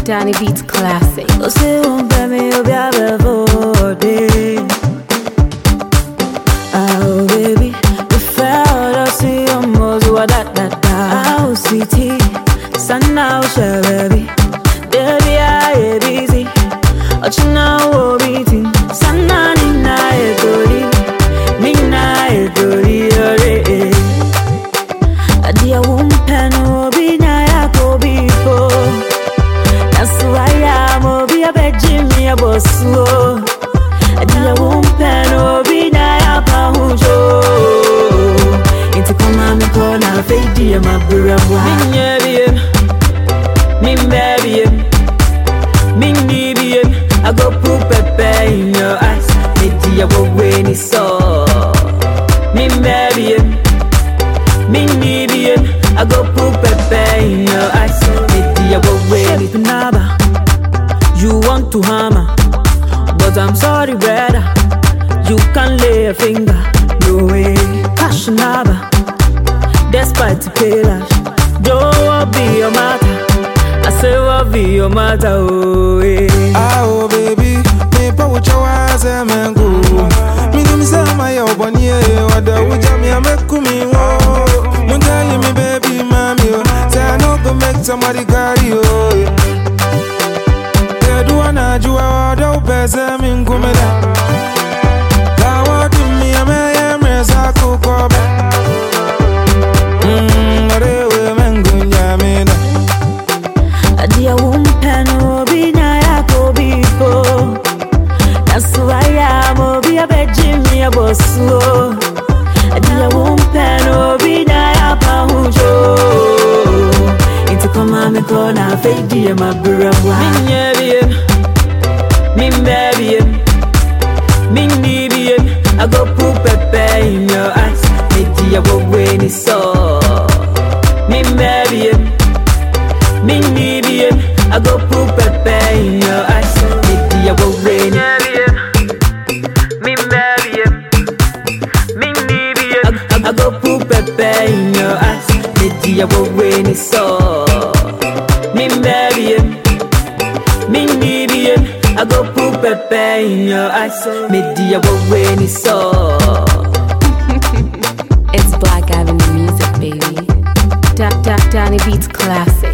Danny Beats Classic. Oh, say won't buy me up your body. Oh, baby, the felt I see your most what that. Oh, sweetie, sun now, share, baby. Baby, I busy. Oh, you know, oh, beating. Sun now, Nina, Nina, a dear womb pen, oh, be na go before. That's why I'm be a bed, Jimmy, a boss. A dear womb pen, oh, be na pahujo. Into come on, corner, fade, dear, my brother. Min baby, I go poop pepe in your eyes. Maybe I will win it so. Min baby, I go poop pepe in your eyes. Maybe I will win it. Naba, you want to hammer, but I'm sorry, brother. You can't lay a finger. No way, cash naba. Despite the paylash, don't be your matter. I say what be your matter, oh yeah. Oh baby, me pa wucha waze mengu. Me ni msema ya ubani what the wucha me amekumi wo. Mungali me baby mami oh. Say I no go make somebody carry oh. Te duwa na juwa wada upeze minkumela. La wadi mi ame mreza kukobe. Arewe mengu nyamina. A dear woman, oh, be na go before. That's why I'm be a bed, Jimmy, a boss. A dear woman, oh, be na pahujo. Into come on, me corner, fade, dear, my brother. Min baby, I go poop pepe in your eyes. Maybe I will win it so. Min baby, I go poop pepe in your eyes. Maybe I will rain it. I go poop pepe in your eyes. Maybe I will rain it so. I go poop pepe in your eyes. Maybe I will rain it so. It's Black Avenue music, baby. Danny Beats Classic.